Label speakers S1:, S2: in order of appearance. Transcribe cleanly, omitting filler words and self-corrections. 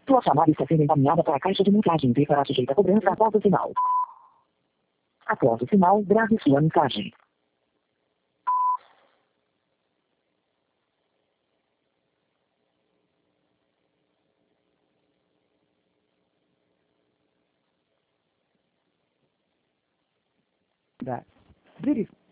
S1: Tua chamada está sendo encaminhada para a caixa de mensagem e será sujeita a cobrança após o sinal. Após o sinal, grave sua mensagem.
S2: That. British